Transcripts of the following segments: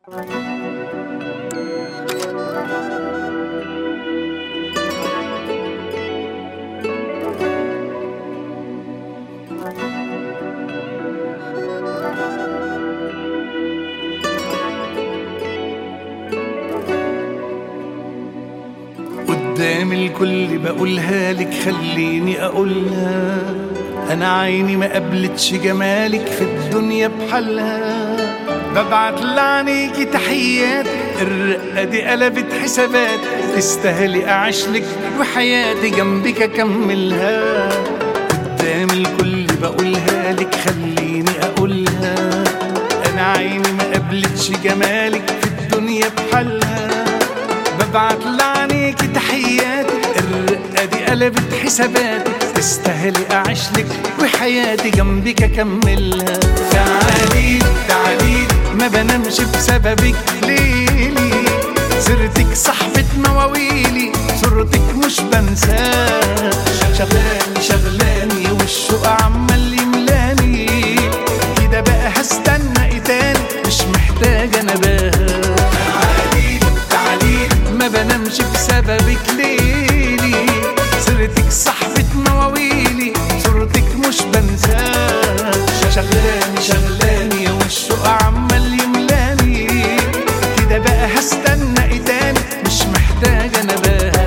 قدام الكل بقولها لك، خليني اقولها، انا عيني ما قبلتش جمالك في الدنيا بحالها. ببعت لعنيكي تحيات، الرقة دي قلبت حسابات، تستاهلي اعيشلك وحياتي جنبك اكملها. قدام الكل بقولها لك، خليني اقولها، انا عيني ما قبلتش جمالك في الدنيا بحالها. ببعت لعنيكي تحيات، الرقة دي قلبت حسابات، تستاهلي اعيشلك وحياتي جنبك اكملها. تعالي تعالي ما بنامش بسببك ليلي، سيرتك صاحبة مواويلي، صورتك مش بنساها. شغلاني شغلاني والشوق عمال يملاني، كده بقى هستنى ايه تاني، مش محتاجة نباها. تعالي تعالي ما بنامش بسببك ليلي، سيرتك صاحبة مواويلي، صورتك مش بنساها. شغلاني شغلاني والشوق عمال يملاني، كده بقى هستنى ايه تاني، مش محتاجة نباها.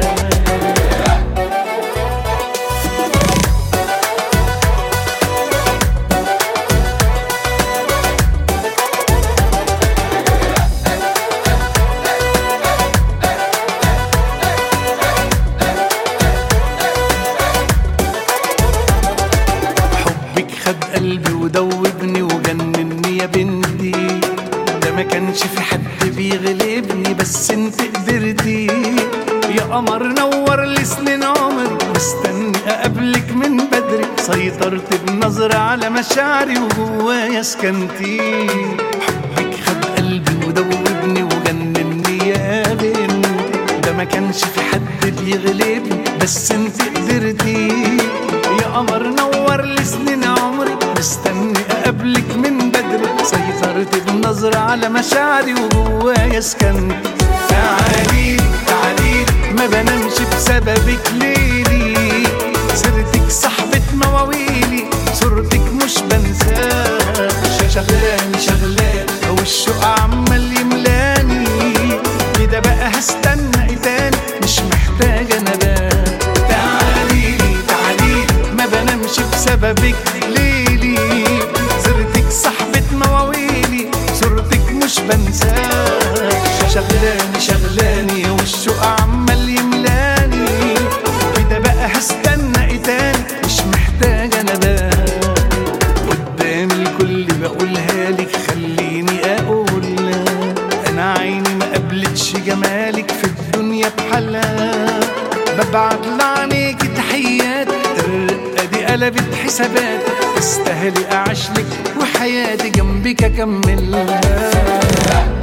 خد قلبي ودوبني وجنني يا بنتي، ده ما كانش في حد بيغلبني بس انت قدرتي. يا قمر نور لي سنين عمري، مستني اقابلك من بدري، سيطرت بنظرة على مشاعري وجوايا سكنتي. حبك خد قلبي ودوبني وجنني يا بنتي، ده ما كانش في حد بيغلبني بس انت قدرتي. يا قمر نور لي سنين عمري، مستني اقابلك من بدري، سيطرت بنظرة على مشاعري وجوايا سكنت. تعالي تعالي ما بنامش بسببك ليلي، سيرتك صاحبة مواويلي، صورتك مش بنساها. شغلاني شغلاني والشوق عمال يملاني، كده بقى هستنى ايه تاني، مش محتاجة نباها. تعالي تعالي ما بنامش بسببك ليلي، سيرتك صاحبة مواويلي، صورتك مش بنساها. شغلاني شغلاني والشوق عمال يملاني، كده بقى هستنى ايه تاني، مش محتاجة نباها. قدام الكل بقولها لك، خليني اقولها، انا عيني ما قبلتش جمالك في الدنيا بحالها. ببعت لعنيكي تحيات، الرقة دي قلبت حسابات، تستاهلي اعيشلك وحياتي جنبك اكملها.